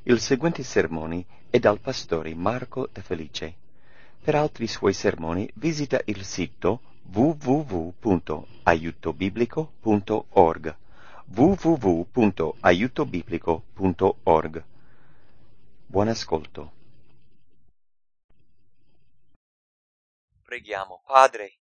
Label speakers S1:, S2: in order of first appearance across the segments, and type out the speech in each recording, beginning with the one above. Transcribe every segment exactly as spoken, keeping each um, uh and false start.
S1: Il seguente sermone è dal pastore Marco De Felice. Per altri suoi sermoni visita il sito w w w punto aiuto biblico punto org w w w punto aiuto biblico punto org. Buon ascolto.
S2: Preghiamo. Padre,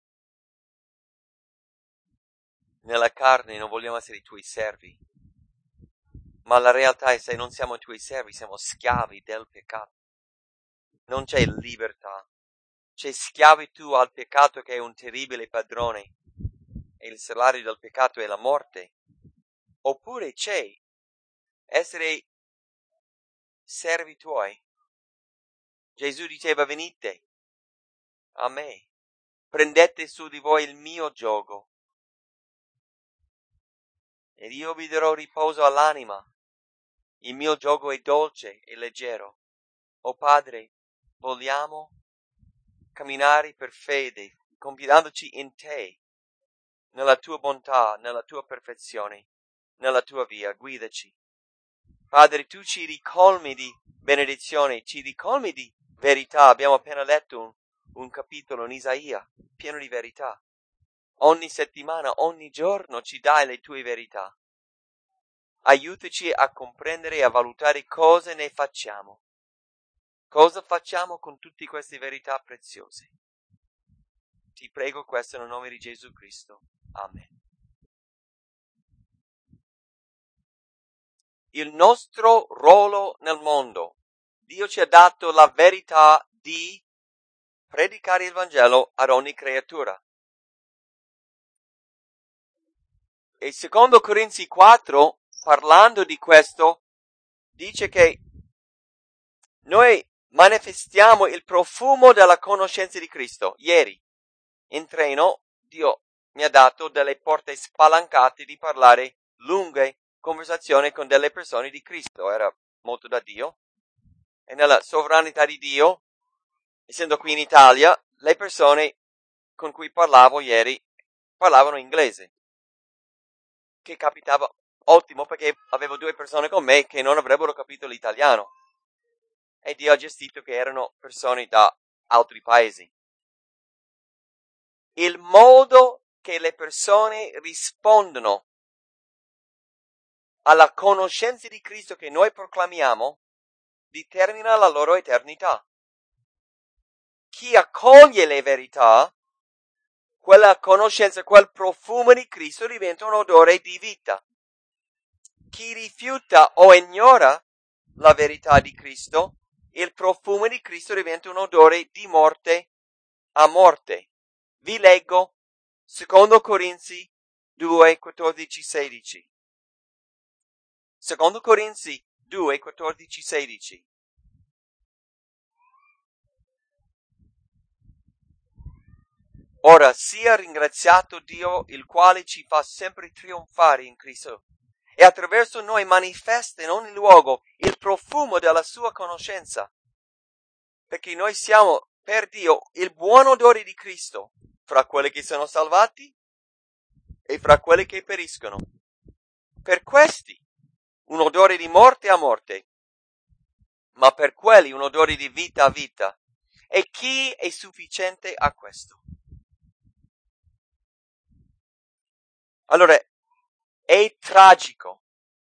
S2: nella carne non vogliamo essere i tuoi servi, ma la realtà è se non siamo i tuoi servi siamo schiavi del peccato. Non c'è libertà, c'è schiavitù al peccato che è un terribile padrone e il salario del peccato è la morte. Oppure c'è essere servi tuoi. Gesù diceva: venite a me, prendete su di voi il mio giogo ed io vi darò riposo all'anima. Il mio giogo è dolce e leggero. O Padre, vogliamo camminare per fede, confidandoci in te, nella tua bontà, nella tua perfezione, nella tua via. Guidaci. Padre, tu ci ricolmi di benedizione, ci ricolmi di verità. Abbiamo appena letto un, un capitolo in Isaia, pieno di verità. Ogni settimana, ogni giorno ci dai le tue verità. Aiutaci a comprendere e a valutare cosa ne facciamo. Cosa facciamo con tutte queste verità preziose? Ti prego questo nel nome di Gesù Cristo. Amen. Il nostro ruolo nel mondo. Dio ci ha dato la verità di predicare il Vangelo ad ogni creatura. E secondo Corinzi quattro, parlando di questo, dice che noi manifestiamo il profumo della conoscenza di Cristo. Ieri, in treno, Dio mi ha dato delle porte spalancate di parlare lunghe conversazioni con delle persone di Cristo. Era molto da Dio. E nella sovranità di Dio, essendo qui in Italia, le persone con cui parlavo ieri parlavano inglese. Che capitava ottimo perché avevo due persone con me che non avrebbero capito l'italiano. E Dio ha gestito che erano persone da altri paesi. Il modo che le persone rispondono alla conoscenza di Cristo che noi proclamiamo determina la loro eternità. Chi accoglie le verità, quella conoscenza, quel profumo di Cristo diventa un odore di vita. Chi rifiuta o ignora la verità di Cristo, il profumo di Cristo diventa un odore di morte a morte. Vi leggo secondo Corinzi due, quattordici, sedici. secondo Corinzi due, quattordici, sedici. Ora sia ringraziato Dio, il quale ci fa sempre trionfare in Cristo e attraverso noi manifesta in ogni luogo il profumo della sua conoscenza, perché noi siamo per Dio il buon odore di Cristo fra quelli che sono salvati e fra quelli che periscono. Per questi un odore di morte a morte, ma per quelli un odore di vita a vita. E chi è sufficiente a questo? Allora, è tragico,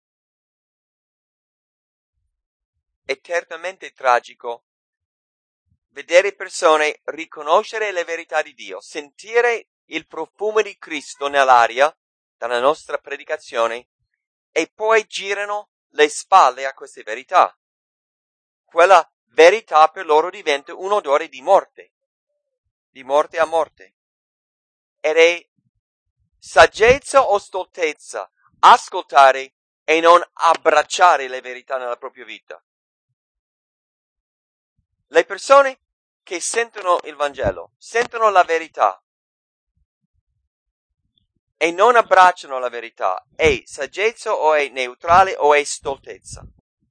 S2: è eternamente tragico vedere persone riconoscere le verità di Dio, sentire il profumo di Cristo nell'aria dalla nostra predicazione e poi girano le spalle a queste verità. Quella verità per loro diventa un odore di morte, di morte a morte. Ed è saggezza o stoltezza ascoltare e non abbracciare le verità nella propria vita. Le persone che sentono il Vangelo, sentono la verità e non abbracciano la verità, è saggezza o è neutrale o è stoltezza?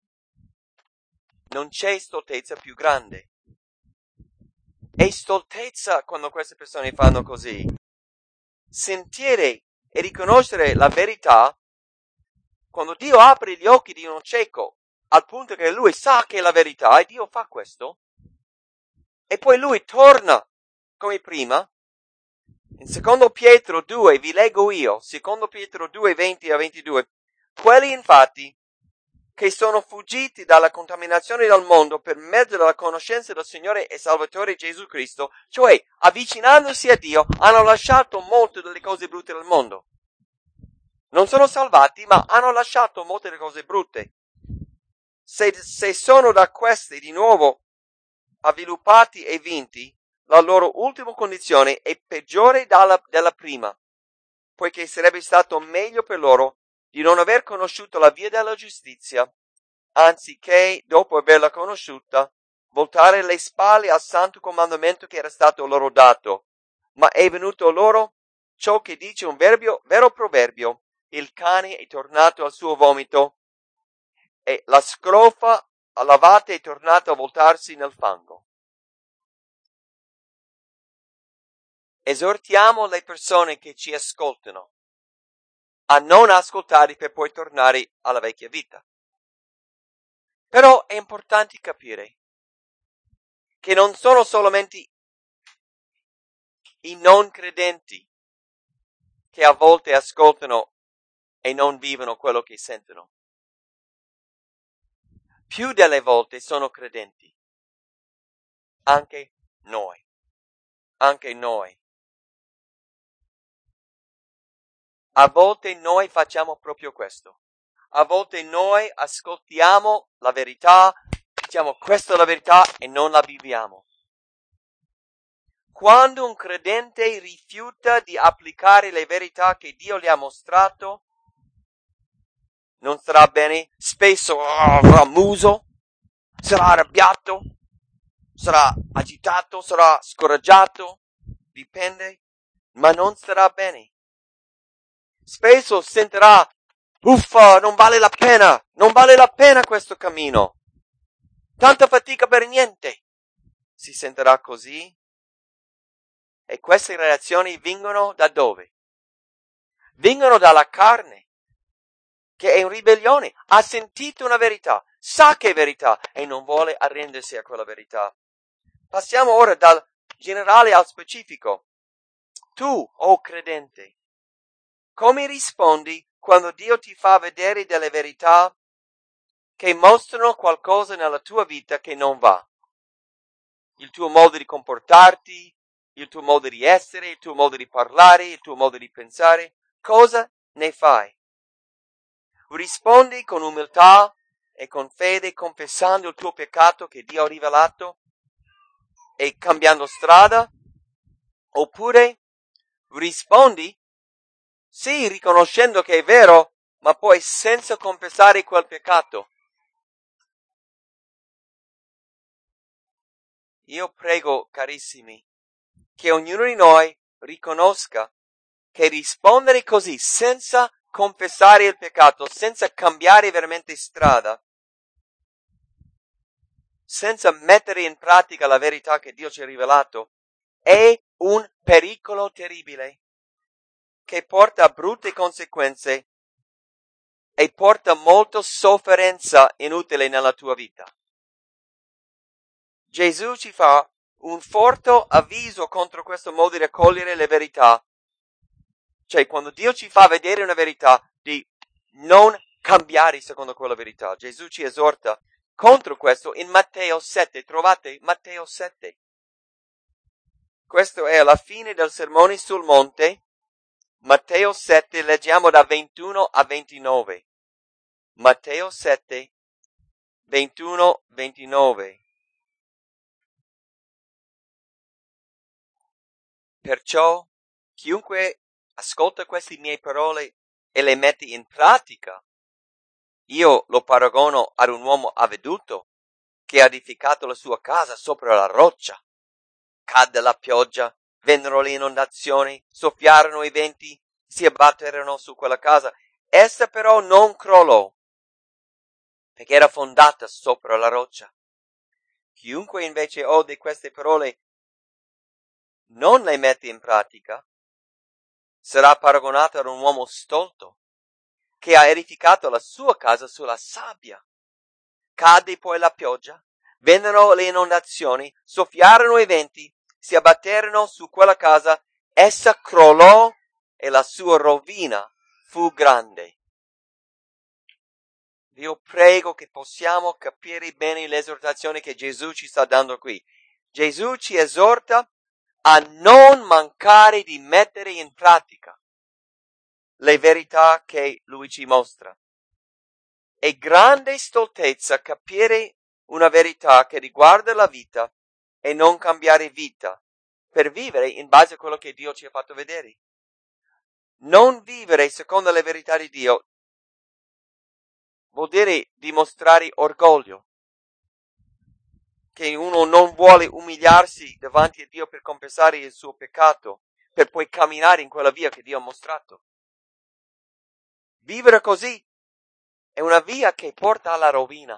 S2: Non c'è stoltezza più grande. È stoltezza quando queste persone fanno così. Sentire e riconoscere la verità, quando Dio apre gli occhi di uno cieco al punto che lui sa che è la verità e Dio fa questo, e poi lui torna come prima. In secondo Pietro due, vi leggo io, secondo Pietro due, venti a ventidue, quelli infatti che sono fuggiti dalla contaminazione del mondo per mezzo della conoscenza del Signore e Salvatore Gesù Cristo, cioè avvicinandosi a Dio, hanno lasciato molte delle cose brutte del mondo. Non sono salvati, ma hanno lasciato molte delle cose brutte. Se, se sono da queste di nuovo avviluppati e vinti, la loro ultima condizione è peggiore dalla, della prima, poiché sarebbe stato meglio per loro di non aver conosciuto la via della giustizia, anziché, dopo averla conosciuta, voltare le spalle al santo comandamento che era stato loro dato. Ma è venuto loro ciò che dice un verbio, vero proverbio: il cane è tornato al suo vomito e la scrofa lavata è tornata a voltarsi nel fango. Esortiamo le persone che ci ascoltano a non ascoltare per poi tornare alla vecchia vita. Però è importante capire che non sono solamente i non credenti che a volte ascoltano e non vivono quello che sentono. Più delle volte sono credenti. Anche noi. Anche noi. A volte noi facciamo proprio questo. A volte noi ascoltiamo la verità, diciamo questa è la verità e non la viviamo. Quando un credente rifiuta di applicare le verità che Dio gli ha mostrato, non sarà bene, spesso sarà muso, sarà arrabbiato, sarà agitato, sarà scoraggiato, dipende, ma non sarà bene. Spesso sentirà, uffa, non vale la pena, non vale la pena questo cammino, tanta fatica per niente. Si sentirà così? E queste reazioni vengono da dove? Vengono dalla carne, che è in ribellione, ha sentito una verità, sa che è verità e non vuole arrendersi a quella verità. Passiamo ora dal generale al specifico. Tu, o credente, come rispondi quando Dio ti fa vedere delle verità che mostrano qualcosa nella tua vita che non va? Il tuo modo di comportarti, il tuo modo di essere, il tuo modo di parlare, il tuo modo di pensare, cosa ne fai? Rispondi con umiltà e con fede, confessando il tuo peccato che Dio ha rivelato e cambiando strada? Oppure rispondi, sì, riconoscendo che è vero, ma poi senza confessare quel peccato? Io prego, carissimi, che ognuno di noi riconosca che rispondere così, senza confessare il peccato, senza cambiare veramente strada, senza mettere in pratica la verità che Dio ci ha rivelato, è un pericolo terribile che porta a brutte conseguenze e porta molta sofferenza inutile nella tua vita. Gesù ci fa un forte avviso contro questo modo di raccogliere le verità. Cioè, quando Dio ci fa vedere una verità, di non cambiare secondo quella verità. Gesù ci esorta contro questo in Matteo sette. Trovate Matteo sette. Questo è alla fine del Sermone sul Monte. Matteo sette, leggiamo da ventuno a ventinove. Matteo sette, ventuno a ventinove. Perciò, chiunque ascolta queste mie parole e le mette in pratica, io lo paragono ad un uomo avveduto che ha edificato la sua casa sopra la roccia. Cadde la pioggia, vennero le inondazioni, soffiarono i venti, si abbatterono su quella casa. Essa però non crollò, perché era fondata sopra la roccia. Chiunque invece ode queste parole non le mette in pratica, sarà paragonato ad un uomo stolto che ha edificato la sua casa sulla sabbia. Cadde poi la pioggia, vennero le inondazioni, soffiarono i venti, si abbatterono su quella casa, essa crollò e la sua rovina fu grande. Io prego che possiamo capire bene l'esortazione che Gesù ci sta dando qui. Gesù ci esorta a non mancare di mettere in pratica le verità che Lui ci mostra. È grande stoltezza capire una verità che riguarda la vita e non cambiare vita per vivere in base a quello che Dio ci ha fatto vedere. Non vivere secondo le verità di Dio vuol dire dimostrare orgoglio, che uno non vuole umiliarsi davanti a Dio per compensare il suo peccato, per poi camminare in quella via che Dio ha mostrato. Vivere così è una via che porta alla rovina.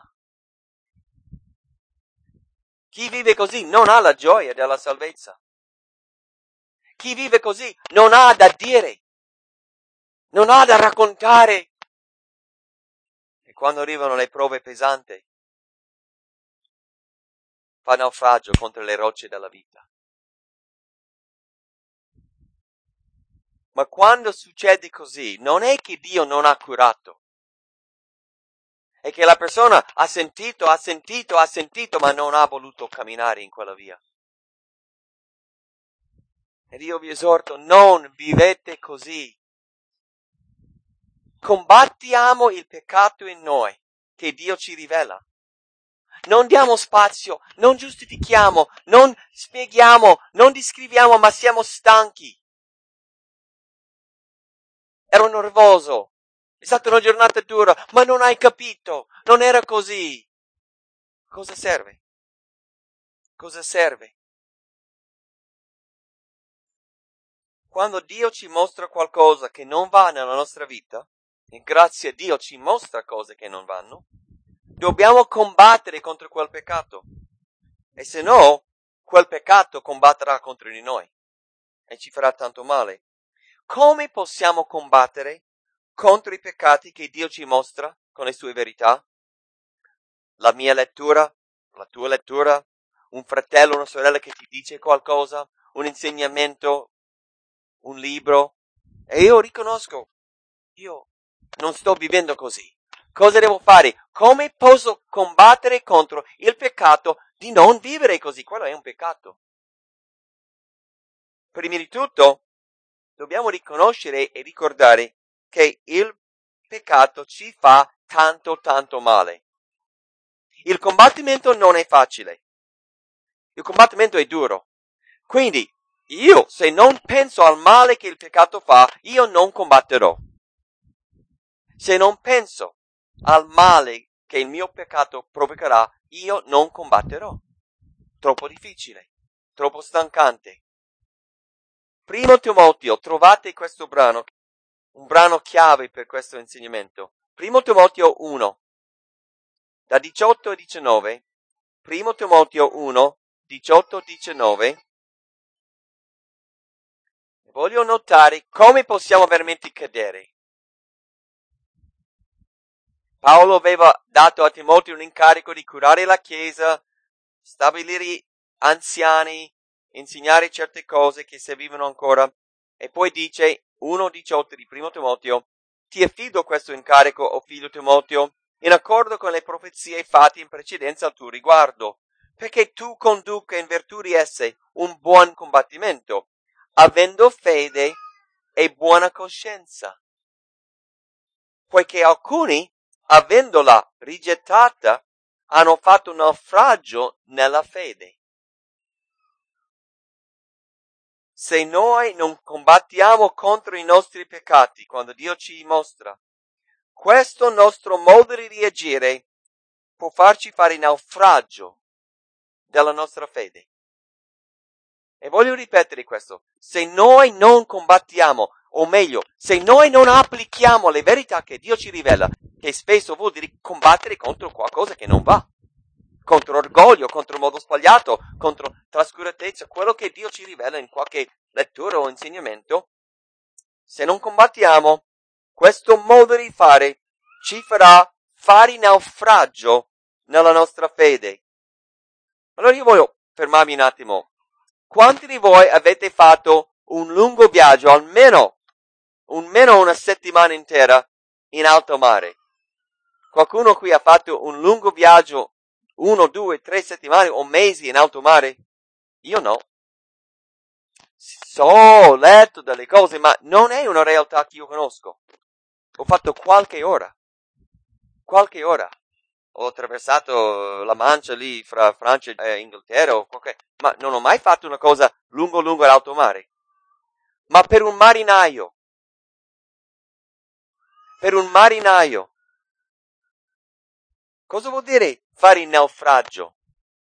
S2: Chi vive così non ha la gioia della salvezza. Chi vive così non ha da dire, non ha da raccontare. E quando arrivano le prove pesanti, fa naufragio contro le rocce della vita. Ma quando succede così, non è che Dio non ha curato. È che la persona ha sentito, ha sentito, ha sentito, ma non ha voluto camminare in quella via. Ed io vi esorto, non vivete così. Combattiamo il peccato in noi, che Dio ci rivela. Non diamo spazio, non giustifichiamo, non spieghiamo, non descriviamo, ma siamo stanchi. Ero nervoso, è stata una giornata dura, ma non hai capito, non era così. Cosa serve? Cosa serve? Quando Dio ci mostra qualcosa che non va nella nostra vita, e grazie a Dio ci mostra cose che non vanno, dobbiamo combattere contro quel peccato. E se no, quel peccato combatterà contro di noi e ci farà tanto male. Come possiamo combattere contro i peccati che Dio ci mostra con le sue verità? La mia lettura, la tua lettura, un fratello, una sorella che ti dice qualcosa, un insegnamento, un libro, e io riconosco, io non sto vivendo così. Cosa devo fare? Come posso combattere contro il peccato di non vivere così? Quello è un peccato. Prima di tutto, dobbiamo riconoscere e ricordare che il peccato ci fa tanto, tanto male. Il combattimento non è facile. Il combattimento è duro. Quindi, io, se non penso al male che il peccato fa, io non combatterò. Se non penso al male che il mio peccato provocherà, io non combatterò. Troppo difficile, troppo stancante. Primo Timoteo, trovate questo brano, un brano chiave per questo insegnamento. Primo Timoteo uno, da diciotto a diciannove. Primo Timoteo uno, diciotto a diciannove. Voglio notare come possiamo veramente cadere. Paolo aveva dato a Timoteo un incarico di curare la Chiesa, stabilire anziani, insegnare certe cose che servivano ancora. E poi dice, uno diciotto di Primo Timoteo, ti affido questo incarico, o figlio Timoteo, in accordo con le profezie fatte in precedenza al tuo riguardo, perché tu conduca in virtù di esse un buon combattimento, avendo fede e buona coscienza. Poiché alcuni, avendola rigettata, hanno fatto un naufragio nella fede. Se noi non combattiamo contro i nostri peccati, quando Dio ci mostra, questo nostro modo di reagire può farci fare naufragio della nostra fede. E voglio ripetere questo, se noi non combattiamo, o meglio, se noi non applichiamo le verità che Dio ci rivela, che spesso vuol dire combattere contro qualcosa che non va, contro orgoglio, contro il modo sbagliato, contro trascuratezza, quello che Dio ci rivela in qualche lettura o insegnamento, se non combattiamo, questo modo di fare ci farà fare naufragio nella nostra fede. Allora io voglio fermarmi un attimo. Quanti di voi avete fatto un lungo viaggio, almeno, almeno una settimana intera, in alto mare? Qualcuno qui ha fatto un lungo viaggio, uno, due, tre settimane o mesi in alto mare? Io no. So, ho letto delle cose, ma non è una realtà che io conosco. Ho fatto qualche ora. Qualche ora. Ho attraversato la Mancia lì fra Francia e Inghilterra, o qualche... ma non ho mai fatto una cosa lungo lungo in alto mare. Ma per un marinaio, per un marinaio, cosa vuol dire fare il naufragio?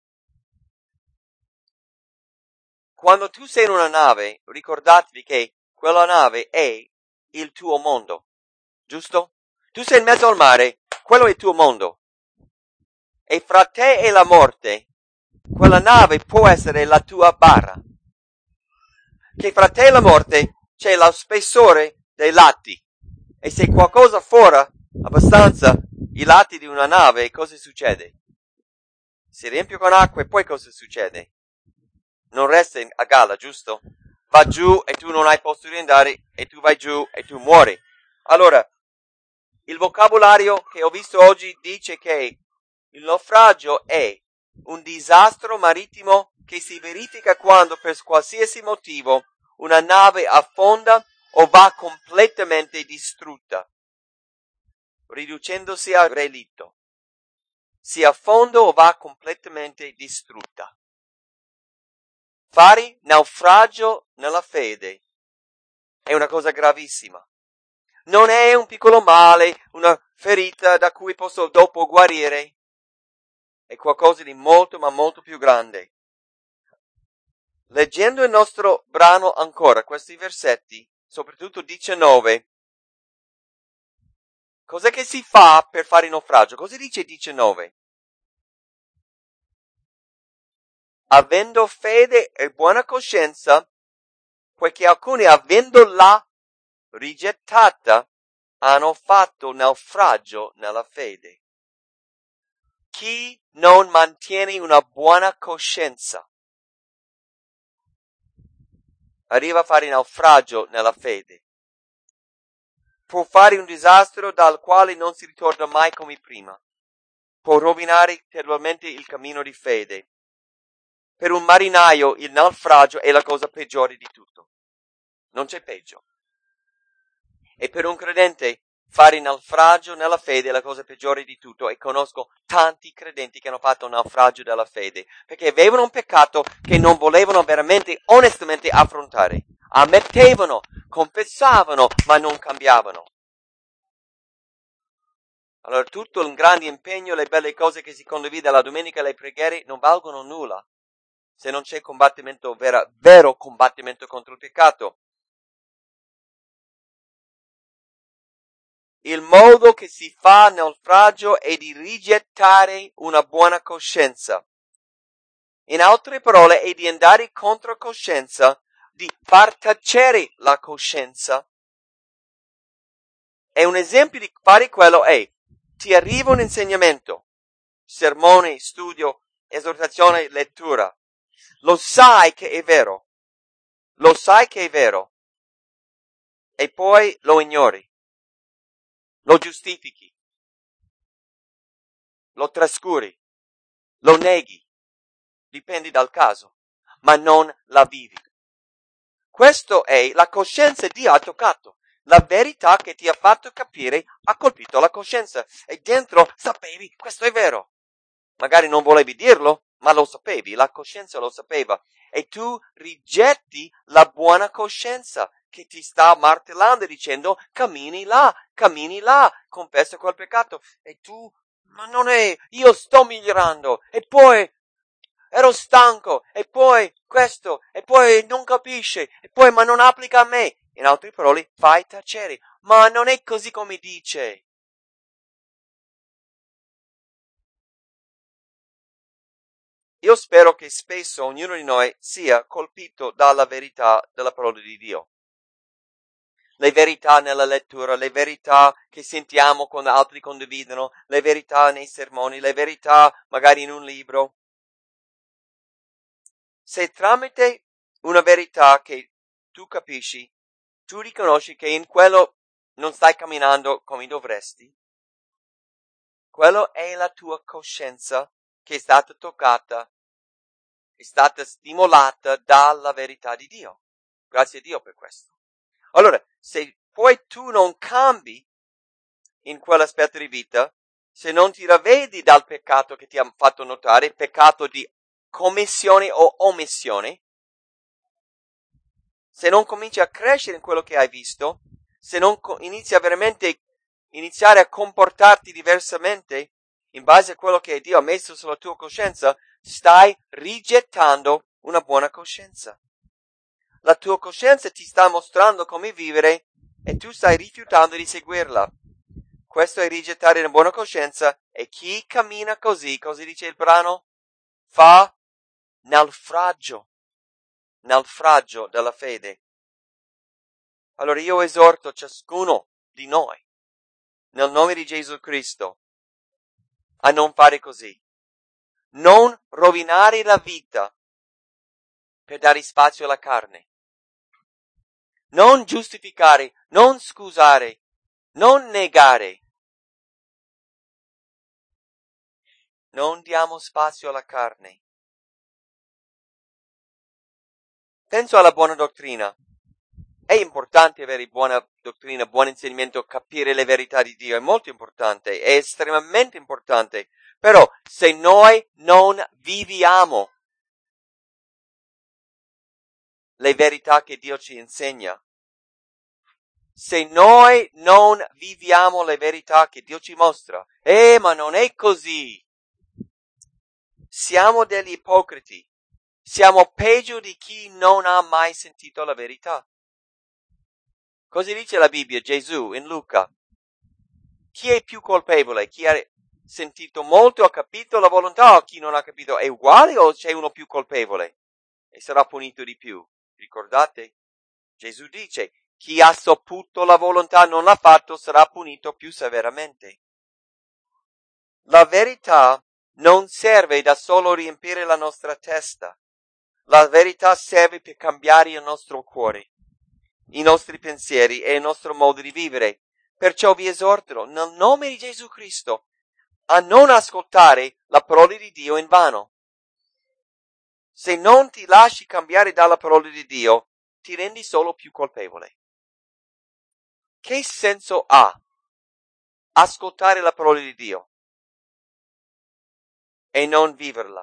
S2: Quando tu sei in una nave, ricordatevi che quella nave è il tuo mondo, giusto? Tu sei in mezzo al mare, quello è il tuo mondo. E fra te e la morte, quella nave può essere la tua bara. Che fra te e la morte c'è lo spessore dei lati. E se qualcosa fora abbastanza i lati di una nave, cosa succede? Si riempie con acqua e poi cosa succede? Non resta a galla, giusto? Va giù e tu non hai posto di andare e tu vai giù e tu muori. Allora, il vocabolario che ho visto oggi dice che il naufragio è un disastro marittimo che si verifica quando per qualsiasi motivo una nave affonda o va completamente distrutta, riducendosi a relitto. Si affonda o va completamente distrutta. Fare naufragio nella fede è una cosa gravissima. Non è un piccolo male, una ferita da cui posso dopo guarire. È qualcosa di molto ma molto più grande. Leggendo il nostro brano ancora, questi versetti, soprattutto diciannove, cos'è che si fa per fare il naufragio? Cosa dice diciannove? Avendo fede e buona coscienza, poiché alcuni, avendola rigettata, hanno fatto naufragio nella fede. Chi non mantiene una buona coscienza arriva a fare naufragio nella fede. Può fare un disastro dal quale non si ritorna mai come prima. Può rovinare totalmente il cammino di fede. Per un marinaio il naufragio è la cosa peggiore di tutto. Non c'è peggio. E per un credente fare il naufragio nella fede è la cosa peggiore di tutto. E conosco tanti credenti che hanno fatto un naufragio della fede perché avevano un peccato che non volevano veramente, onestamente affrontare. Ammettevano, confessavano, ma non cambiavano. Allora tutto il grande impegno, le belle cose che si condivide la domenica, le preghiere, non valgono nulla se non c'è combattimento, vera, vero combattimento contro il peccato. Il modo che si fa naufragio è di rigettare una buona coscienza. In altre parole, è di andare contro coscienza, di far tacere la coscienza. E un esempio di fare quello è, ti arriva un insegnamento, sermone, studio, esortazione, lettura. Lo sai che è vero. Lo sai che è vero. E poi lo ignori. Lo giustifichi. Lo trascuri. Lo neghi. Dipende dal caso. Ma non la vivi. Questo è la coscienza di Dio ha toccato. La verità che ti ha fatto capire ha colpito la coscienza. E dentro sapevi, questo è vero. Magari non volevi dirlo, ma lo sapevi, la coscienza lo sapeva. E tu rigetti la buona coscienza che ti sta martellando dicendo cammini là, cammini là, confessa quel peccato. E tu, ma non è, io sto migliorando. E poi ero stanco, e poi questo, e poi non capisce, e poi ma non applica a me. In altre parole, fai tacere. Ma non è così come dice. Io spero che spesso ognuno di noi sia colpito dalla verità della parola di Dio. le verità nella lettura, le verità che sentiamo quando altri condividono, le verità nei sermoni, le verità magari in un libro. Se tramite una verità che tu capisci, tu riconosci che in quello non stai camminando come dovresti, quello è la tua coscienza che è stata toccata, è stata stimolata dalla verità di Dio. Grazie a Dio per questo. Allora, se poi tu non cambi in quell'aspetto di vita, se non ti ravvedi dal peccato che ti ha fatto notare, peccato di commissione o omissione, se non cominci a crescere in quello che hai visto, se non inizi a veramente iniziare a comportarti diversamente in base a quello che Dio ha messo sulla tua coscienza, stai rigettando una buona coscienza. La tua coscienza ti sta mostrando come vivere e tu stai rifiutando di seguirla. Questo è rigettare una buona coscienza, e chi cammina così, così dice il brano, fa naufragio, naufragio della fede. Allora io esorto ciascuno di noi, nel nome di Gesù Cristo, a non fare così. Non rovinare la vita per dare spazio alla carne. Non giustificare, non scusare, non negare. Non diamo spazio alla carne. Penso alla buona dottrina. È importante avere buona dottrina, buon insegnamento, capire le verità di Dio. È molto importante, è estremamente importante. Però se noi non viviamo le verità che Dio ci insegna, se noi non viviamo le verità che Dio ci mostra, eh, ma non è così. Siamo degli ipocriti. Siamo peggio di chi non ha mai sentito la verità. Cosa dice la Bibbia? Gesù in Luca. Chi è più colpevole? Chi ha sentito molto, ha capito la volontà, o chi non ha capito? È uguale o c'è uno più colpevole? E sarà punito di più. Ricordate? Gesù dice, chi ha saputo la volontà non l'ha fatto sarà punito più severamente. La verità non serve da solo riempire la nostra testa. La verità serve per cambiare il nostro cuore, i nostri pensieri e il nostro modo di vivere. Perciò vi esorto, nel nome di Gesù Cristo, a non ascoltare la parola di Dio in vano. Se non ti lasci cambiare dalla parola di Dio, ti rendi solo più colpevole. Che senso ha ascoltare la parola di Dio e non viverla?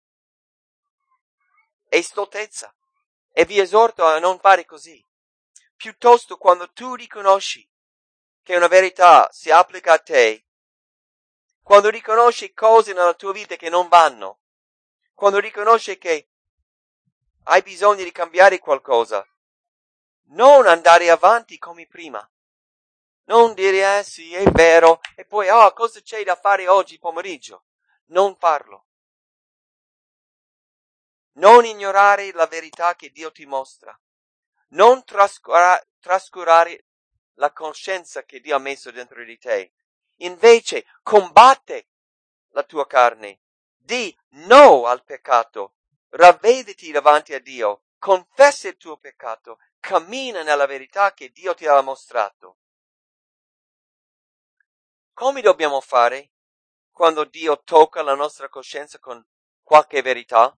S2: È stoltezza. E vi esorto a non fare così. Piuttosto, quando tu riconosci che una verità si applica a te, quando riconosci cose nella tua vita che non vanno, quando riconosci che hai bisogno di cambiare qualcosa, non andare avanti come prima. Non dire, eh sì, è vero, e poi, oh, cosa c'è da fare oggi pomeriggio? Non farlo. Non ignorare la verità che Dio ti mostra. Non trascura- trascurare la coscienza che Dio ha messo dentro di te. Invece, combatte la tua carne. Di no al peccato. Ravvediti davanti a Dio. Confessa il tuo peccato. Cammina nella verità che Dio ti ha mostrato. Come dobbiamo fare quando Dio tocca la nostra coscienza con qualche verità?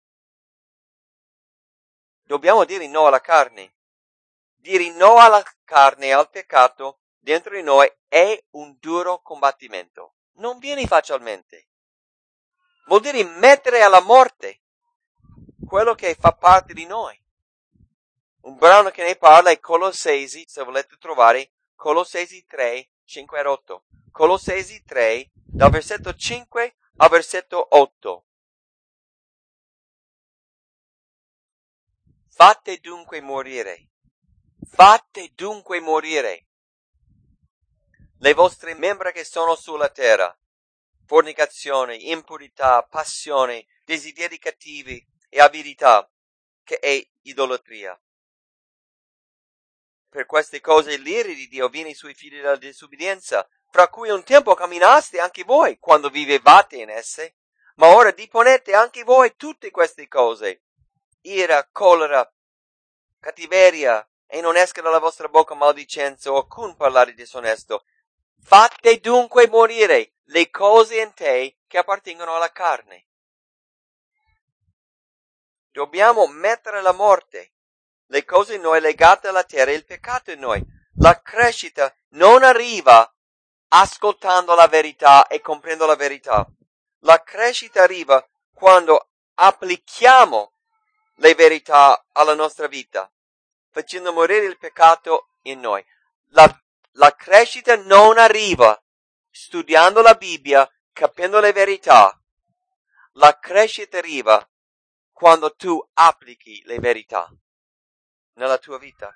S2: Dobbiamo dire no alla carne. Dire no alla carne e al peccato dentro di noi è un duro combattimento. Non viene facilmente. Vuol dire mettere alla morte quello che fa parte di noi. Un brano che ne parla è Colossesi, se volete trovare, Colossesi tre, cinque e otto. Colossesi tre, dal versetto cinque al versetto otto. Fate dunque morire. Fate dunque morire le vostre membra che sono sulla terra, fornicazione, impurità, passione, desideri cattivi e avidità, che è idolatria. per queste cose l'ira di Dio viene sui figli della disobbedienza, fra cui un tempo camminaste anche voi quando vivevate in esse, ma ora disponete anche voi tutte queste cose: ira, collera, cattiveria, e non esca dalla vostra bocca maldicenza o alcun parlare disonesto. Fate dunque morire le cose in te che appartengono alla carne. Dobbiamo mettere alla morte le cose in noi legate alla terra e il peccato in noi. La crescita non arriva ascoltando la verità e comprendendo la verità. La crescita arriva quando applichiamo le verità alla nostra vita, facendo morire il peccato in noi. La, la crescita non arriva studiando la Bibbia, capendo le verità. La crescita arriva quando tu applichi le verità nella tua vita.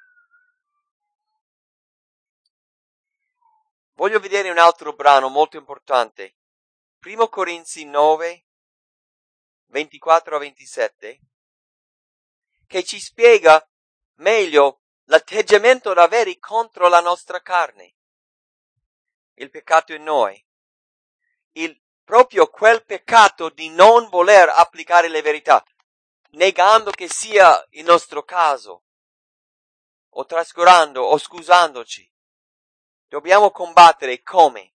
S2: Voglio vedere un altro brano molto importante. Primo Corinzi nove, ventiquattro a ventisette, che ci spiega meglio l'atteggiamento da avere contro la nostra carne, il peccato in noi, il, proprio quel peccato di non voler applicare le verità, negando che sia il nostro caso, o trascurando o scusandoci. Dobbiamo combattere come?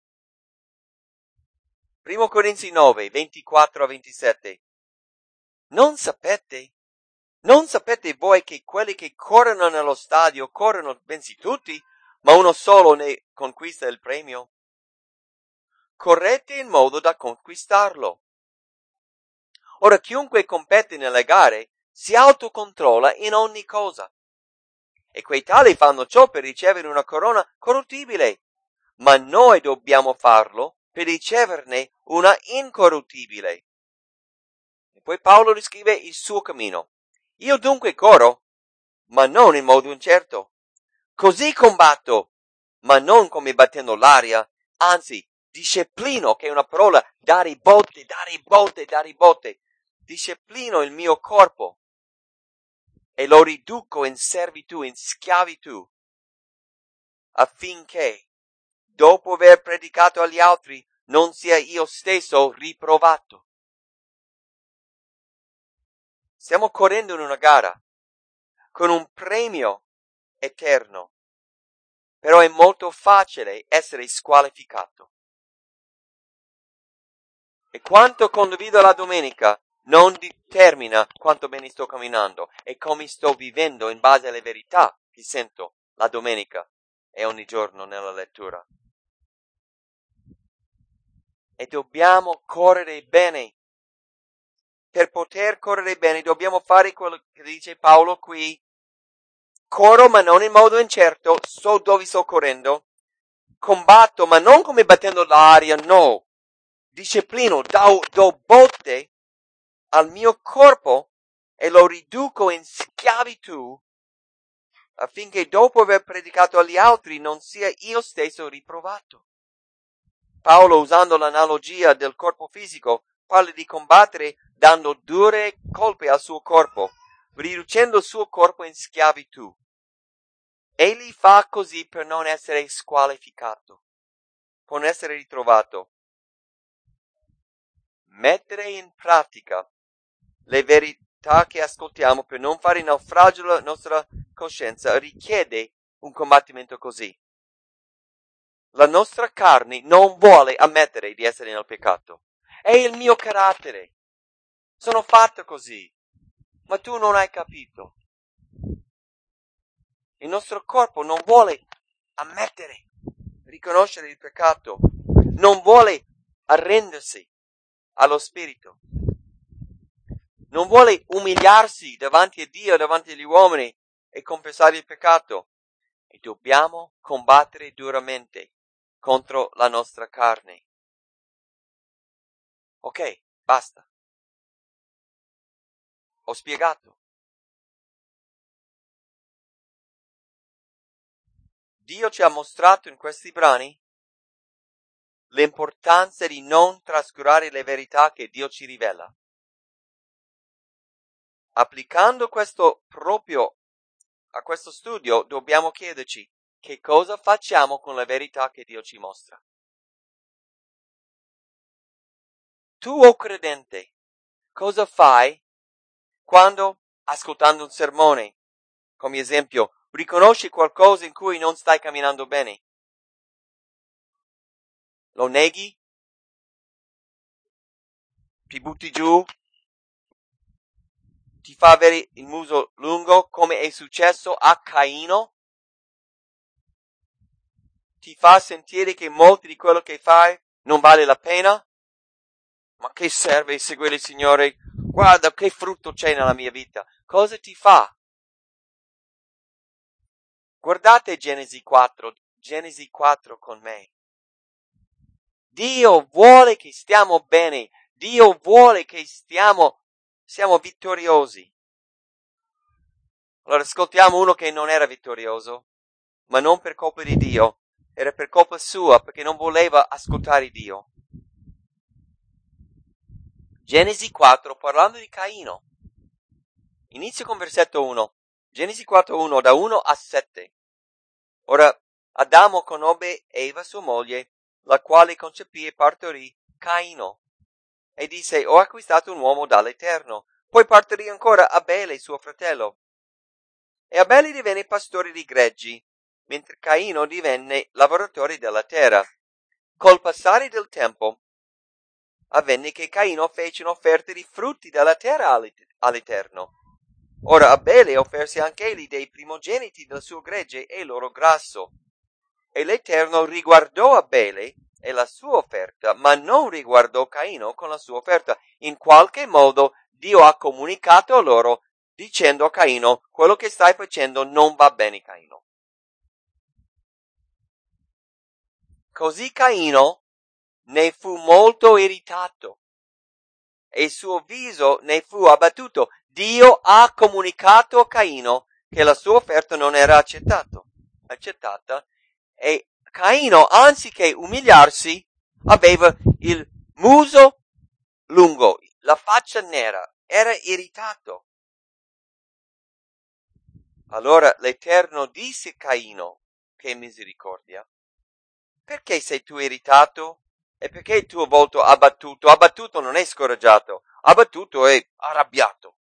S2: Primo Corinzi nove, ventiquattro a ventisette. Non sapete? Non sapete voi che quelli che corrono nello stadio corrono bensì tutti, ma uno solo ne conquista il premio? Correte in modo da conquistarlo. Ora chiunque compete nelle gare si autocontrolla in ogni cosa. E quei tali fanno ciò per ricevere una corona corruttibile, ma noi dobbiamo farlo per riceverne una incorruttibile. E poi Paolo descrive il suo cammino. Io dunque corro, ma non in modo incerto. Così combatto, ma non come battendo l'aria, anzi, disciplino, che è una parola, dare botte, dare botte, dare botte. Disciplino il mio corpo e lo riduco in servitù, in schiavitù, affinché, dopo aver predicato agli altri, non sia io stesso riprovato. Stiamo correndo in una gara con un premio eterno, però è molto facile essere squalificato. E quanto condivido la domenica non determina quanto bene sto camminando e come sto vivendo in base alle verità che sento la domenica e ogni giorno nella lettura. E dobbiamo correre bene. Per poter correre bene dobbiamo fare quello che dice Paolo qui. Corro ma non in modo incerto, so dove sto correndo. Combatto ma non come battendo l'aria, no. Disciplino, do, do botte al mio corpo e lo riduco in schiavitù affinché dopo aver predicato agli altri non sia io stesso riprovato. Paolo, usando l'analogia del corpo fisico, parla di combattere dando dure colpe al suo corpo, riducendo il suo corpo in schiavitù. Egli fa così per non essere squalificato, per non essere ritrovato. Mettere in pratica le verità che ascoltiamo per non fare naufragio la nostra coscienza richiede un combattimento così. La nostra carne non vuole ammettere di essere nel peccato. È il mio carattere. Sono fatto così. Ma tu non hai capito. Il nostro corpo non vuole ammettere, riconoscere il peccato. Non vuole arrendersi allo spirito. Non vuole umiliarsi davanti a Dio, davanti agli uomini e confessare il peccato. E dobbiamo combattere duramente contro la nostra carne. Ok, basta. Ho spiegato. Dio ci ha mostrato in questi brani l'importanza di non trascurare le verità che Dio ci rivela. Applicando questo proprio a questo studio dobbiamo chiederci che cosa facciamo con la verità che Dio ci mostra. Tu o credente, cosa fai quando, ascoltando un sermone, come esempio, riconosci qualcosa in cui non stai camminando bene? Lo neghi? Ti butti giù? Ti fa avere il muso lungo come è successo a Caino? Ti fa sentire che molto di quello che fai non vale la pena? Ma che serve seguire il Signore? Guarda che frutto c'è nella mia vita. Cosa ti fa? Guardate Genesi quattro, Genesi quattro con me. Dio vuole che stiamo bene. Dio vuole che stiamo, siamo vittoriosi. Allora ascoltiamo uno che non era vittorioso, ma non per colpa di Dio, era per colpa sua, perché non voleva ascoltare Dio. Genesi quattro, parlando di Caino. Inizio con versetto uno. Genesi quattro uno, da uno a sette. Ora, Adamo conobbe Eva sua moglie, la quale concepì e partorì Caino. E disse, ho acquistato un uomo dall'Eterno. Poi partorì ancora Abele, suo fratello. E Abele divenne pastore di greggi, mentre Caino divenne lavoratore della terra. Col passare del tempo, avvenne che Caino fece un'offerta di frutti della terra all'Eterno. Ora Abele offerse anche egli dei primogeniti del suo gregge e il loro grasso. E l'Eterno riguardò Abele e la sua offerta, ma non riguardò Caino con la sua offerta. In qualche modo Dio ha comunicato a loro, dicendo a Caino, quello che stai facendo non va bene, Caino. Così Caino ne fu molto irritato e il suo viso ne fu abbattuto. Dio ha comunicato a Caino che la sua offerta non era accettato, accettata e Caino, anziché umiliarsi, aveva il muso lungo, la faccia nera, era irritato. Allora l'Eterno disse a Caino, che misericordia, perché sei tu irritato? E perché il tuo volto abbattuto? Abbattuto non è scoraggiato, abbattuto è arrabbiato.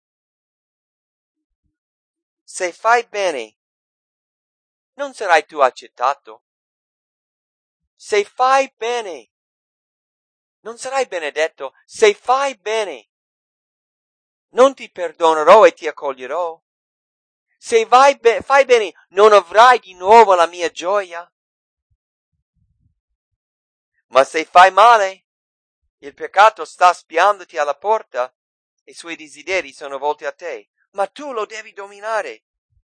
S2: Se fai bene, non sarai tu accettato. Se fai bene, non sarai benedetto. Se fai bene, non ti perdonerò e ti accoglierò. Se vai be- fai bene, non avrai di nuovo la mia gioia. Ma se fai male, il peccato sta spiandoti alla porta e i suoi desideri sono volti a te, ma tu lo devi dominare.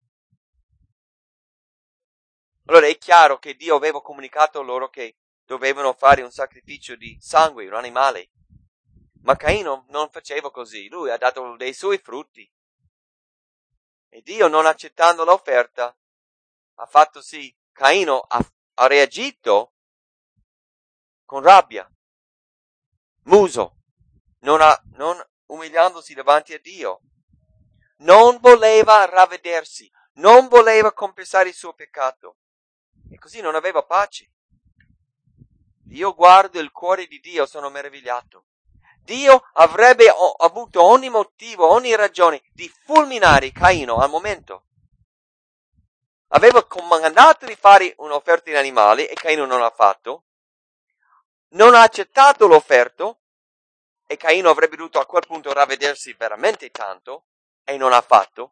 S2: Allora è chiaro che Dio aveva comunicato loro che dovevano fare un sacrificio di sangue, un animale. Ma Caino non faceva così, lui ha dato dei suoi frutti. E Dio, non accettando l'offerta, ha fatto sì, Caino ha, ha reagito con rabbia, muso, non, ha, non umiliandosi davanti a Dio. Non voleva ravvedersi, non voleva confessare il suo peccato. E così non aveva pace. Io guardo il cuore di Dio, sono meravigliato. Dio avrebbe o- avuto ogni motivo, ogni ragione di fulminare Caino al momento. Aveva comandato di fare un'offerta in animali e Caino non l'ha fatto. Non ha accettato l'offerta e Caino avrebbe dovuto a quel punto ravvedersi veramente tanto e non ha fatto.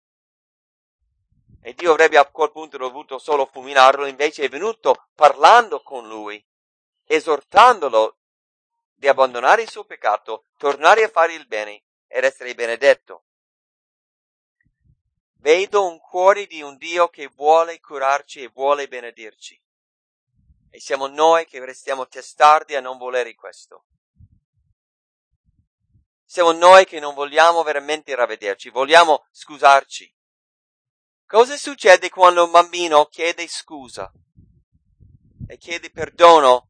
S2: E Dio avrebbe a quel punto dovuto solo fulminarlo, invece è venuto parlando con lui, esortandolo di abbandonare il suo peccato, tornare a fare il bene ed essere benedetto. Vedo un cuore di un Dio che vuole curarci e vuole benedirci. E siamo noi che restiamo testardi a non volere questo. Siamo noi che non vogliamo veramente ravvederci, vogliamo scusarci. Cosa succede quando un bambino chiede scusa e chiede perdono?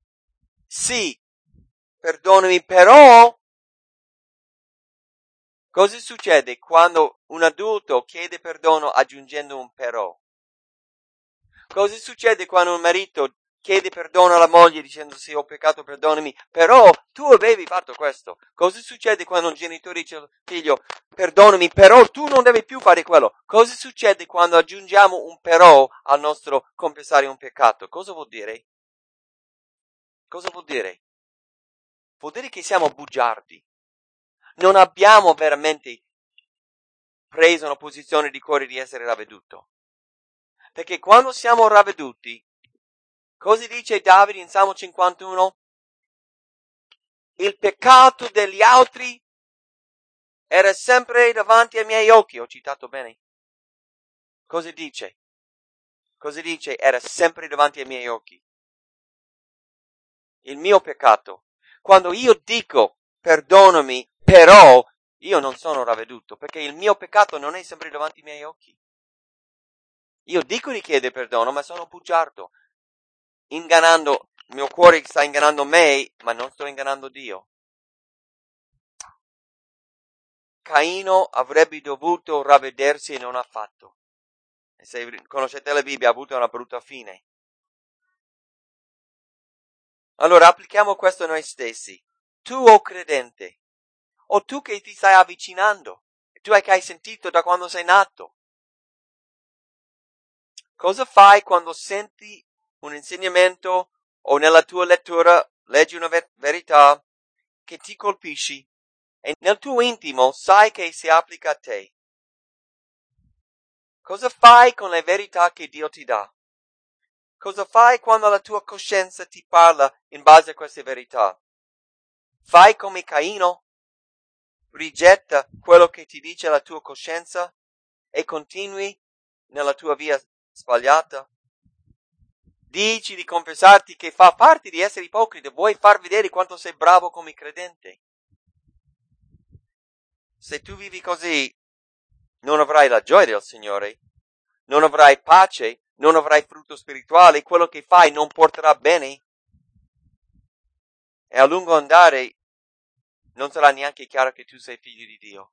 S2: Sì, perdonami, però Cosa succede quando un adulto chiede perdono aggiungendo un però? Cosa succede quando un marito chiede perdono alla moglie dicendo sì, ho peccato, perdonami, però tu avevi fatto questo? Cosa succede quando un genitore dice al figlio, perdonami, però tu non devi più fare quello? Cosa succede quando aggiungiamo un però al nostro confessare un peccato? Cosa vuol dire? Cosa vuol dire? Vuol dire che siamo bugiardi. Non abbiamo veramente preso una posizione di cuore di essere ravveduto. Perché quando siamo ravveduti, cosa dice Davide in Salmo cinquantuno? Il peccato degli altri era sempre davanti ai miei occhi. Ho citato bene? Cosa dice? Cosa dice? Era sempre davanti ai miei occhi. Il mio peccato. Quando io dico perdonami, però io non sono ravveduto, perché il mio peccato non è sempre davanti ai miei occhi. Io dico di chiedere perdono, ma sono bugiardo. Ingannando, il mio cuore sta ingannando me, ma non sto ingannando Dio. Caino avrebbe dovuto ravvedersi e non ha fatto. E se conoscete la Bibbia, ha avuto una brutta fine. Allora applichiamo questo a noi stessi. Tu o credente, o tu che ti stai avvicinando, tu che hai sentito da quando sei nato. Cosa fai quando senti un insegnamento o nella tua lettura leggi una ver- verità che ti colpisci e nel tuo intimo sai che si applica a te? Cosa fai con le verità che Dio ti dà? Cosa fai quando la tua coscienza ti parla in base a queste verità? Fai come Caino? Rigetta quello che ti dice la tua coscienza e continui nella tua via sbagliata? Dici di confessarti che fa parte di essere ipocrita, vuoi far vedere quanto sei bravo come credente. Se tu vivi così, non avrai la gioia del Signore, non avrai pace, non avrai frutto spirituale, quello che fai non porterà bene e a lungo andare non sarà neanche chiaro che tu sei figlio di Dio.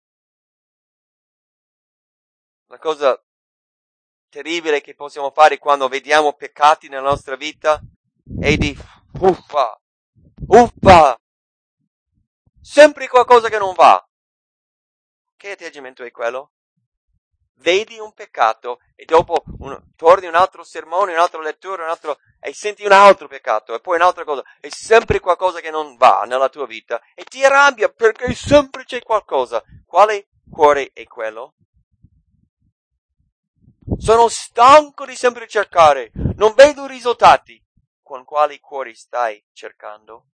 S2: La cosa terribile che possiamo fare quando vediamo peccati nella nostra vita è di uffa, uffa, sempre qualcosa che non va. Che atteggiamento è quello? Vedi un peccato e dopo un, torni un altro sermone, un'altra lettura, un altro, e senti un altro peccato e poi un'altra cosa. È sempre qualcosa che non va nella tua vita e ti arrabbia perché sempre c'è qualcosa. Quale cuore è quello? Sono stanco di sempre cercare, non vedo risultati. Con quali cuori stai cercando?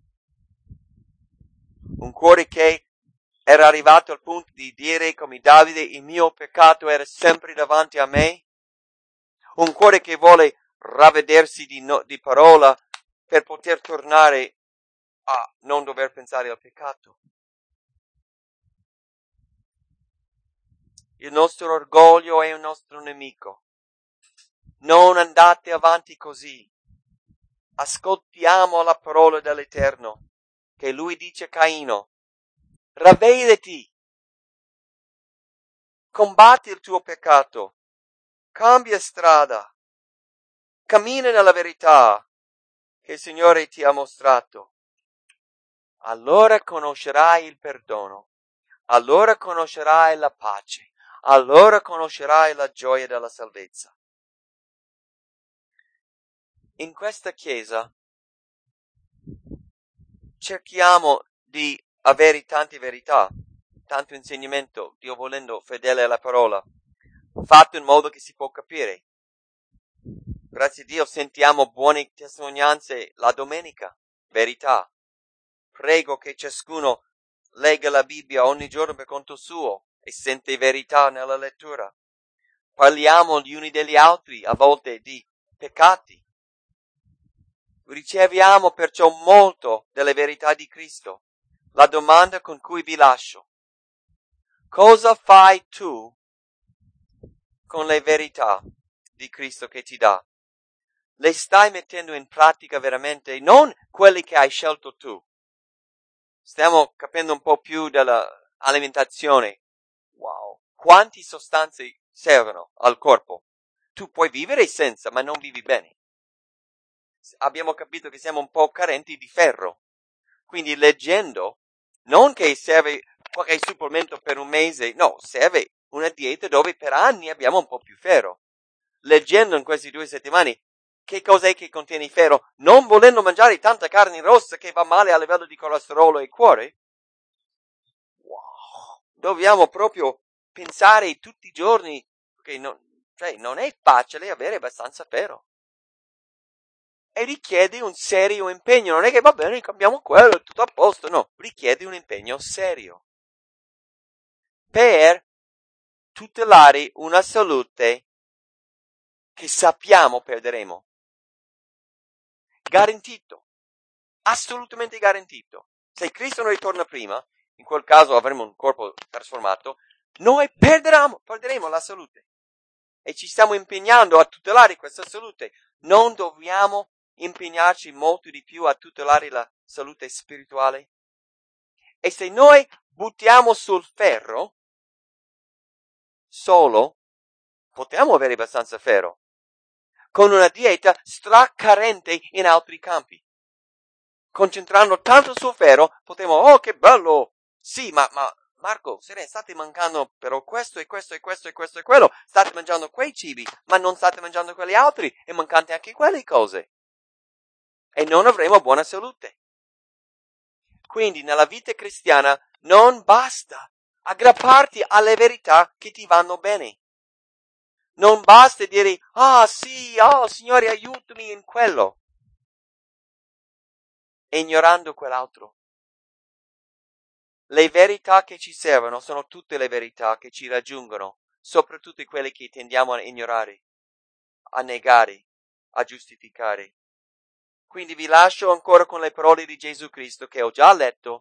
S2: Un cuore che era arrivato al punto di dire come Davide, il mio peccato era sempre davanti a me? Un cuore che vuole ravvedersi di, no, di parola per poter tornare a non dover pensare al peccato? Il nostro orgoglio è un nostro nemico. Non andate avanti così. Ascoltiamo la parola dell'Eterno, che lui dice a Caino, ravvediti, combatti il tuo peccato, cambia strada, cammina nella verità che il Signore ti ha mostrato. Allora conoscerai il perdono, allora conoscerai la pace, allora conoscerai la gioia della salvezza. In questa Chiesa cerchiamo di avere tante verità, tanto insegnamento, Dio volendo fedele alla parola, fatto in modo che si può capire. Grazie a Dio sentiamo buone testimonianze la domenica, verità. Prego che ciascuno legga la Bibbia ogni giorno per conto suo e sente verità nella lettura. Parliamo gli uni degli altri, a volte di peccati. Riceviamo perciò molto delle verità di Cristo. La domanda con cui vi lascio: cosa fai tu con le verità di Cristo che ti dà? Le stai mettendo in pratica veramente? Non quelle che hai scelto tu. Stiamo capendo un po' più della, alimentazione. Wow. Quante sostanze servono al corpo? Tu puoi vivere senza, ma non vivi bene. Abbiamo capito che siamo un po' carenti di ferro. Quindi leggendo, non che serve qualche supplemento per un mese, no, serve una dieta dove per anni abbiamo un po' più ferro. Leggendo in queste due settimane che cos'è che contiene ferro, non volendo mangiare tanta carne rossa che va male a livello di colesterolo e cuore, wow, dobbiamo proprio pensare tutti i giorni che non, cioè, non è facile avere abbastanza ferro. E richiede un serio impegno, non è che va bene, cambiamo quello, tutto a posto, no, richiede un impegno serio per tutelare una salute che sappiamo perderemo. Garantito, assolutamente garantito. Se Cristo non ritorna prima, in quel caso avremo un corpo trasformato, noi perderemo, perderemo la salute. E ci stiamo impegnando a tutelare questa salute. Non dobbiamo impegnarci molto di più a tutelare la salute spirituale? E se noi buttiamo sul ferro solo, potremo avere abbastanza ferro, con una dieta stracarente in altri campi. Concentrando tanto sul ferro, potremo, oh che bello! Sì, ma, ma Marco, se ne state mancando però questo e questo e questo e questo e quello, state mangiando quei cibi, ma non state mangiando quelli altri e mancate anche quelle cose. E non avremo buona salute. Quindi nella vita cristiana non basta aggrapparti alle verità che ti vanno bene. Non basta dire, ah sì, oh Signore aiutami in quello, e ignorando quell'altro. Le verità che ci servono sono tutte le verità che ci raggiungono, soprattutto quelle che tendiamo a ignorare, a negare, a giustificare. Quindi vi lascio ancora con le parole di Gesù Cristo che ho già letto.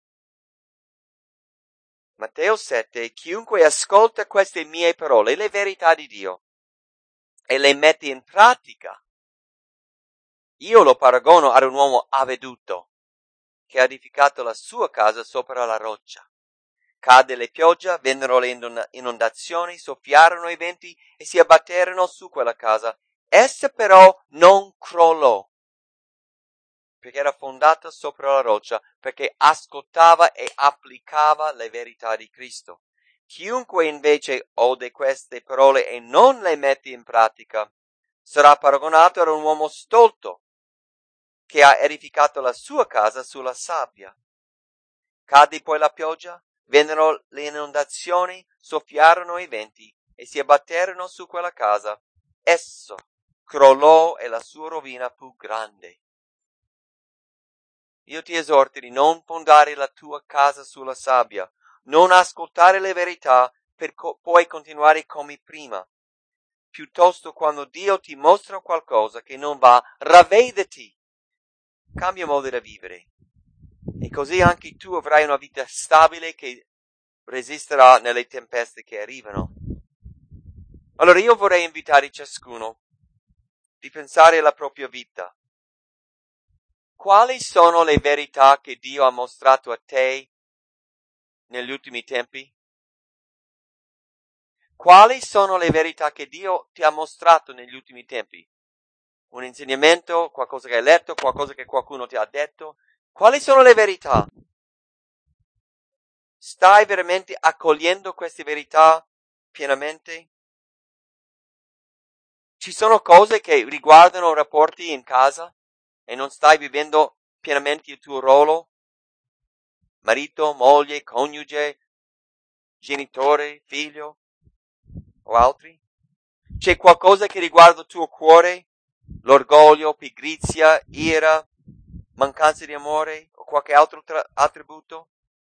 S2: Matteo sette, chiunque ascolta queste mie parole, le verità di Dio, e le mette in pratica, io lo paragono ad un uomo avveduto, che ha edificato la sua casa sopra la roccia. Cade la pioggia, vennero le inondazioni, soffiarono i venti e si abbatterono su quella casa. Essa però non crollò, perché era fondata sopra la roccia, perché ascoltava e applicava le verità di Cristo. Chiunque invece ode queste parole e non le mette in pratica, sarà paragonato ad un uomo stolto, che ha edificato la sua casa sulla sabbia. Cadde poi la pioggia, vennero le inondazioni, soffiarono i venti e si abbatterono su quella casa. Esso crollò e la sua rovina fu grande. Io ti esorto di non fondare la tua casa sulla sabbia, non ascoltare le verità per co- poi continuare come prima. Piuttosto, quando Dio ti mostra qualcosa che non va, ravvediti, cambia modo da vivere. E così anche tu avrai una vita stabile che resisterà nelle tempeste che arrivano. Allora io vorrei invitare ciascuno di pensare alla propria vita. Quali sono le verità che Dio ha mostrato a te negli ultimi tempi? Quali sono le verità che Dio ti ha mostrato negli ultimi tempi? Un insegnamento, qualcosa che hai letto, qualcosa che qualcuno ti ha detto? Quali sono le verità? Stai veramente accogliendo queste verità pienamente? Ci sono cose che riguardano rapporti in casa e non stai vivendo pienamente il tuo ruolo? Marito, moglie, coniuge, genitore, figlio o altri? C'è qualcosa che riguarda il tuo cuore? L'orgoglio, pigrizia, ira, mancanza di amore o qualche altro tra- attributo?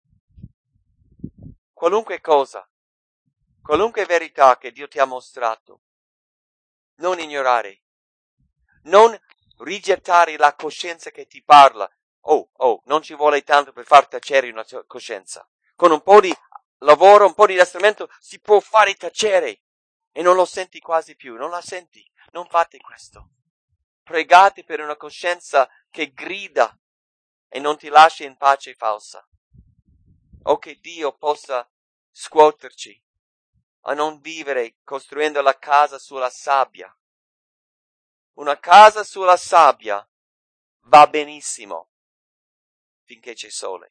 S2: Qualunque cosa, qualunque verità che Dio ti ha mostrato, non ignorare, non rigettare la coscienza che ti parla. Oh, oh, non ci vuole tanto per far tacere una coscienza. Con un po' di lavoro, un po' di addestramento si può fare tacere e non lo senti quasi più, non la senti. Non fate questo. Pregate per una coscienza che grida e non ti lascia in pace falsa. o che Dio possa scuoterci a non vivere costruendo la casa sulla sabbia. Una casa sulla sabbia va benissimo finché c'è sole,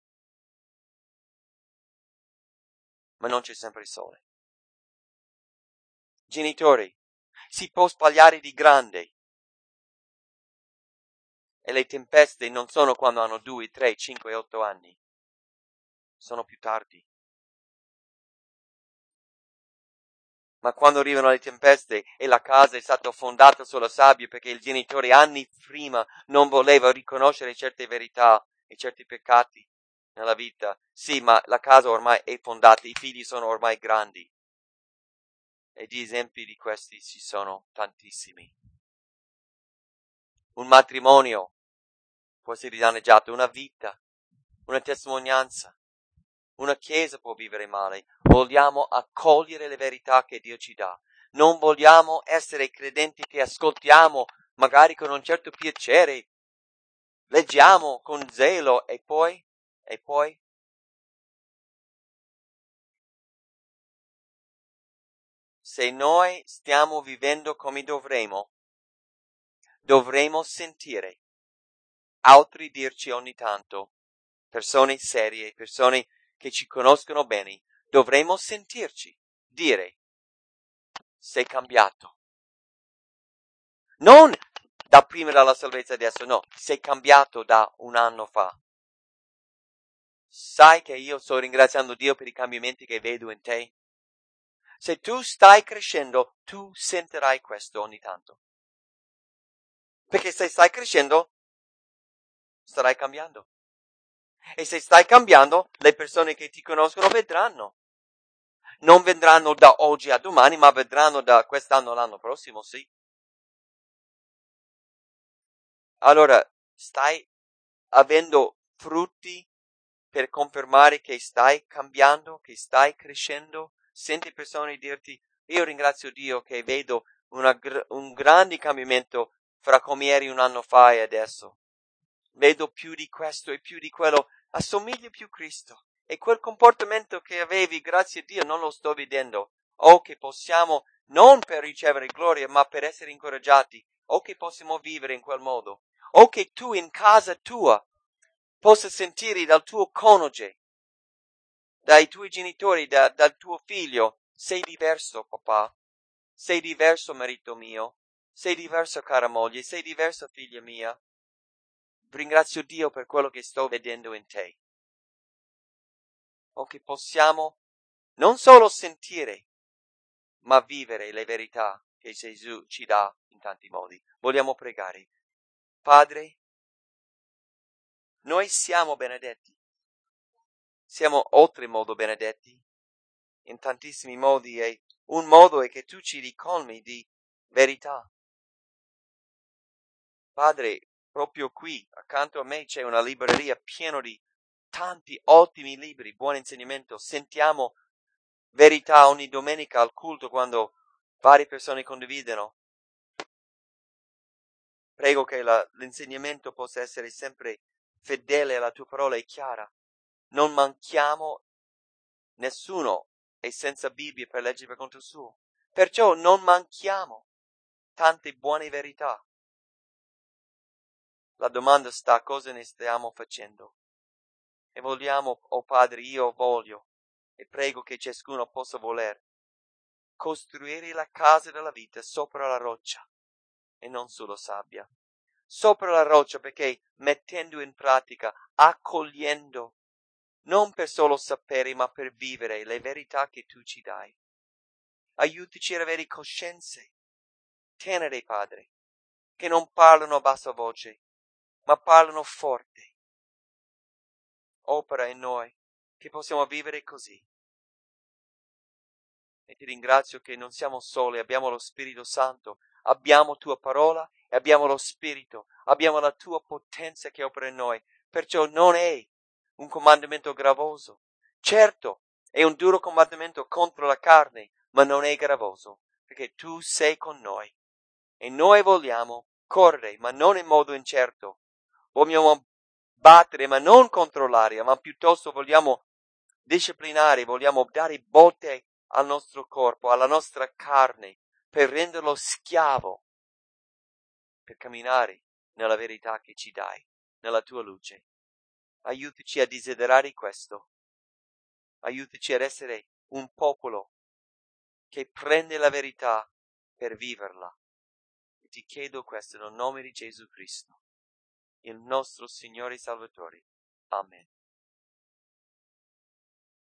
S2: ma non c'è sempre il sole. Genitori, si può sbagliare di grande e le tempeste non sono quando hanno due, tre, cinque, otto anni, sono più tardi. Ma quando arrivano le tempeste e la casa è stata fondata sulla sabbia perché il genitore anni prima non voleva riconoscere certe verità e certi peccati nella vita, sì, ma la casa ormai è fondata, i figli sono ormai grandi. E di esempi di questi ci sono tantissimi. Un matrimonio può essere danneggiato, una vita, una testimonianza, una chiesa può vivere male. Vogliamo accogliere le verità che Dio ci dà. Non vogliamo essere credenti che ascoltiamo, magari con un certo piacere, leggiamo con zelo e poi, e poi, se noi stiamo vivendo come dovremo, dovremo sentire altri dirci ogni tanto, persone serie, persone che ci conoscono bene, dovremo sentirci dire, sei cambiato. Non da prima della salvezza adesso, no, sei cambiato da un anno fa. Sai che io sto ringraziando Dio per i cambiamenti che vedo in te? Se tu stai crescendo, tu sentirai questo ogni tanto. Perché se stai crescendo, starai cambiando. E se stai cambiando, le persone che ti conoscono vedranno. Non vedranno da oggi a domani, ma vedranno da quest'anno all'anno prossimo, sì. Allora, stai avendo frutti per confermare che stai cambiando, che stai crescendo? Senti persone dirti, io ringrazio Dio che vedo una, un grande cambiamento fra come eri un anno fa e adesso. Vedo più di questo e più di quello, assomigli più a Cristo. E quel comportamento che avevi, grazie a Dio, non lo sto vedendo. O che possiamo, non per ricevere gloria, ma per essere incoraggiati. O che possiamo vivere in quel modo. O che tu in casa tua possa sentire dal tuo coniuge, dai tuoi genitori, da, dal tuo figlio, sei diverso papà, sei diverso marito mio, sei diverso cara moglie, sei diverso figlia mia. Ringrazio Dio per quello che sto vedendo in te. O che possiamo non solo sentire, ma vivere le verità che Gesù ci dà in tanti modi. Vogliamo pregare. Padre, noi siamo benedetti. Siamo oltremodo benedetti in tantissimi modi e un modo è che tu ci ricolmi di verità. Padre, proprio qui accanto a me c'è una libreria piena di tanti ottimi libri, buon insegnamento. Sentiamo verità ogni domenica al culto quando varie persone condividono. Prego che la, l'insegnamento possa essere sempre fedele alla tua parola e chiara. Non manchiamo nessuno è senza Bibbia per leggere per conto suo. Perciò non manchiamo tante buone verità. La domanda sta cosa ne stiamo facendo. E vogliamo, oh Padre, io voglio e prego che ciascuno possa voler costruire la casa della vita sopra la roccia e non sulla sabbia. Sopra la roccia perché mettendo in pratica, accogliendo, non per solo sapere ma per vivere le verità che tu ci dai. Aiutaci ad avere coscienze tenere, Padre, che non parlano a bassa voce, ma parlano forte. Opera in noi, che possiamo vivere così. E ti ringrazio che non siamo soli, abbiamo lo Spirito Santo, abbiamo tua parola e abbiamo lo Spirito, abbiamo la tua potenza che opera in noi. Perciò non è un comandamento gravoso. Certo, è un duro comandamento contro la carne, ma non è gravoso, perché tu sei con noi. E noi vogliamo correre, ma non in modo incerto. Vogliamo battere, ma non contro l'aria, ma piuttosto vogliamo disciplinare, vogliamo dare botte al nostro corpo, alla nostra carne, per renderlo schiavo, per camminare nella verità che ci dai, nella tua luce. Aiutaci a desiderare questo. Aiutaci ad essere un popolo che prende la verità per viverla. E ti chiedo questo nel nome di Gesù Cristo, il nostro Signore e Salvatore. Amen.